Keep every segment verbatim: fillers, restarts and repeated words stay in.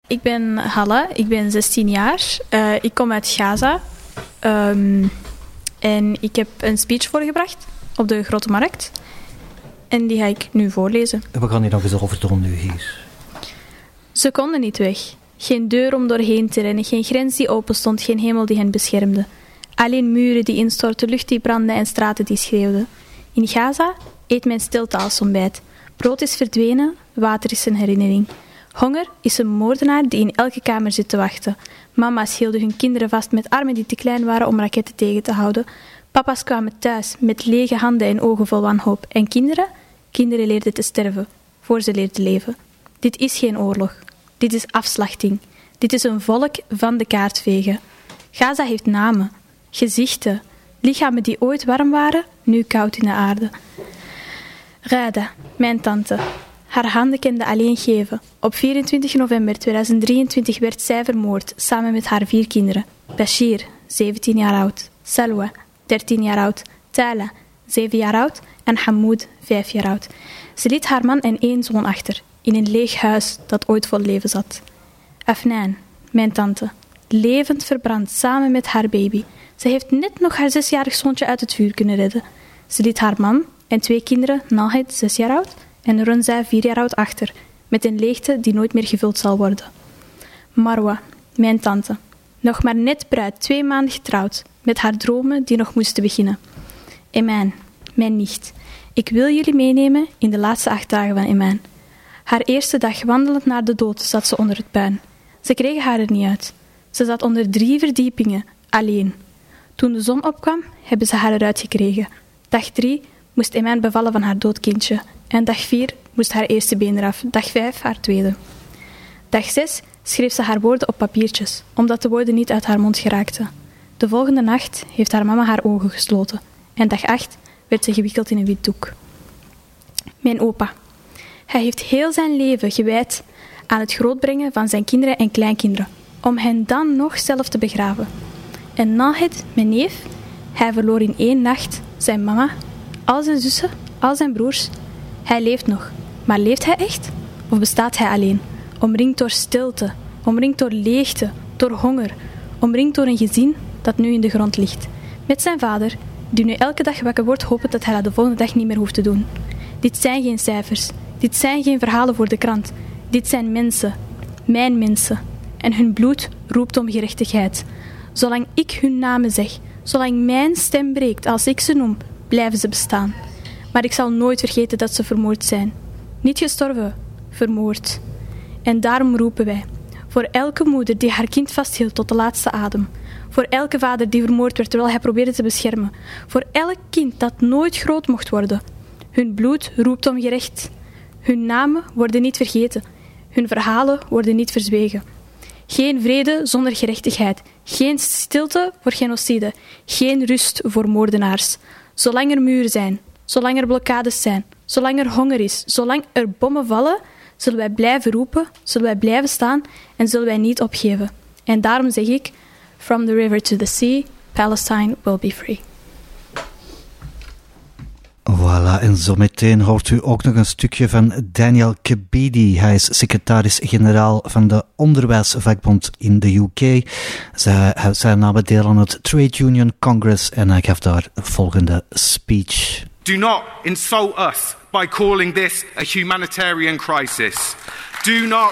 Ik ben Hala, ik ben zestien jaar. Uh, ik kom uit Gaza. Um, en ik heb een speech voorgebracht op de Grote Markt. En die ga ik nu voorlezen. We gaan hier nog eens over doen nu hier. Ze konden niet weg. Geen deur om doorheen te rennen, geen grens die open stond, geen hemel die hen beschermde. Alleen muren die instortten, lucht die brandde en straten die schreeuwden. In Gaza eet men stilte als ontbijt. Brood is verdwenen, water is een herinnering. Honger is een moordenaar die in elke kamer zit te wachten. Mama's hielden hun kinderen vast met armen die te klein waren om raketten tegen te houden. Papa's kwamen thuis met lege handen en ogen vol wanhoop. En kinderen? Kinderen leerden te sterven, voor ze leerden leven. Dit is geen oorlog. Dit is afslachting. Dit is een volk van de kaart vegen. Gaza heeft namen, gezichten, lichamen die ooit warm waren, nu koud in de aarde. Rada, mijn tante. Haar handen kenden alleen geven. Op vierentwintig november tweeduizend drieëntwintig werd zij vermoord, samen met haar vier kinderen. Bashir, zeventien jaar oud. Salwa, dertien jaar oud. Tala, zeven jaar oud. En Hamoud, vijf jaar oud. Ze liet haar man en één zoon achter, in een leeg huis dat ooit vol leven zat. Afnan, mijn tante. Levend verbrand, samen met haar baby. Ze heeft net nog haar zesjarig zoontje uit het vuur kunnen redden. Ze liet haar man en twee kinderen, Nahid, zes jaar oud, en Runza, vier jaar oud, achter, met een leegte die nooit meer gevuld zal worden. Marwa, mijn tante. Nog maar net bruid, twee maanden getrouwd, met haar dromen die nog moesten beginnen. Eman, mijn nicht. Ik wil jullie meenemen in de laatste acht dagen van Eman. Haar eerste dag wandelend naar de dood zat ze onder het puin. Ze kregen haar er niet uit. Ze zat onder drie verdiepingen, alleen. Toen de zon opkwam, hebben ze haar eruit gekregen. Dag drie moest Eman bevallen van haar dood kindje. En dag vier moest haar eerste been eraf. Dag vijf haar tweede. Dag zes schreef ze haar woorden op papiertjes, omdat de woorden niet uit haar mond geraakten. De volgende nacht heeft haar mama haar ogen gesloten. En dag acht werd ze gewikkeld in een wit doek. Mijn opa. Hij heeft heel zijn leven gewijd aan het grootbrengen van zijn kinderen en kleinkinderen, om hen dan nog zelf te begraven. En Nahid, mijn neef, hij verloor in één nacht zijn mama, al zijn zussen, al zijn broers. Hij leeft nog, maar leeft hij echt? Of bestaat hij alleen, omringd door stilte, omringd door leegte, door honger, omringd door een gezin dat nu in de grond ligt, met zijn vader, die nu elke dag wakker wordt hopend dat hij dat de volgende dag niet meer hoeft te doen. Dit zijn geen cijfers, dit zijn geen verhalen voor de krant. Dit zijn mensen, mijn mensen. En hun bloed roept om gerechtigheid. Zolang ik hun namen zeg, zolang mijn stem breekt als ik ze noem, blijven ze bestaan. Maar ik zal nooit vergeten dat ze vermoord zijn. Niet gestorven, vermoord. En daarom roepen wij, voor elke moeder die haar kind vasthield tot de laatste adem, voor elke vader die vermoord werd terwijl hij probeerde te beschermen, voor elk kind dat nooit groot mocht worden. Hun bloed roept om gerecht. Hun namen worden niet vergeten. Hun verhalen worden niet verzwegen. Geen vrede zonder gerechtigheid. Geen stilte voor genocide. Geen rust voor moordenaars. Zolang er muren zijn, zolang er blokkades zijn, zolang er honger is, zolang er bommen vallen, zullen wij blijven roepen, zullen wij blijven staan en zullen wij niet opgeven. En daarom zeg ik, from the river to the sea, Palestine will be free. Voilà, en zo meteen hoort u ook nog een stukje van Daniel Kebede. Hij is secretaris-generaal van de onderwijsvakbond in de U K. Zij, zij namen deel aan het Trade Union Congress en hij gaf daar de volgende speech. Do not insult us by calling this a humanitarian crisis. Do not...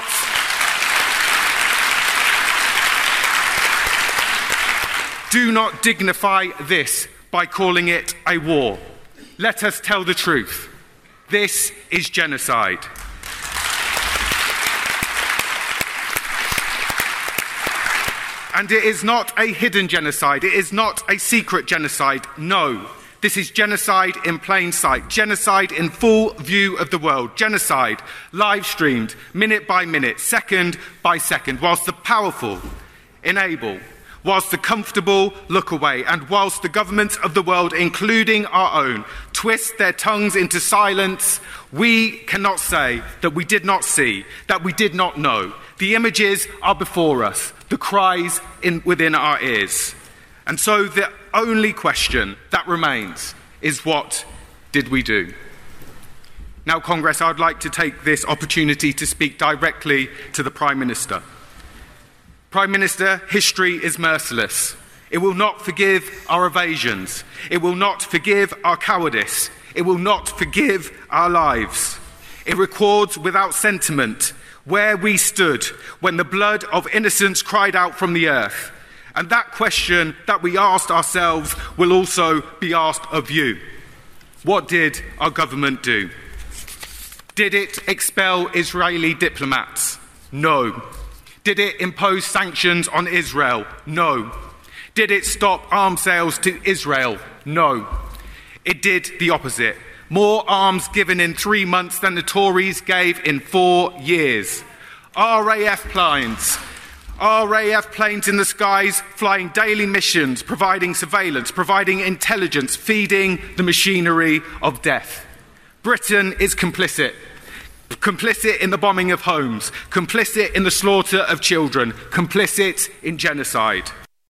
Do not dignify this by calling it a war. Let us tell the truth. This is genocide. And it is not a hidden genocide. It is not a secret genocide. No. This is genocide in plain sight. Genocide in full view of the world. Genocide live streamed minute by minute, second by second, whilst the powerful enable, whilst the comfortable look away, and whilst the governments of the world, including our own, twist their tongues into silence, we cannot say that we did not see, that we did not know. The images are before us, the cries in, within our ears. And so the only question that remains is, what did we do? Now, Congress, I would like to take this opportunity to speak directly to the Prime Minister. Prime Minister, history is merciless. It will not forgive our evasions. It will not forgive our cowardice. It will not forgive our lives. It records without sentiment where we stood when the blood of innocents cried out from the earth. And that question that we asked ourselves will also be asked of you. What did our government do? Did it expel Israeli diplomats? No. Did it impose sanctions on Israel? No. Did it stop arms sales to Israel? No. It did the opposite. More arms given in three months than the Tories gave in four years. R A F planes. R A F planes in the skies, flying daily missions, providing surveillance, providing intelligence, feeding the machinery of death. Britain is complicit. Complicit in the bombing of homes, complicit in the slaughter of children, complicit in genocide.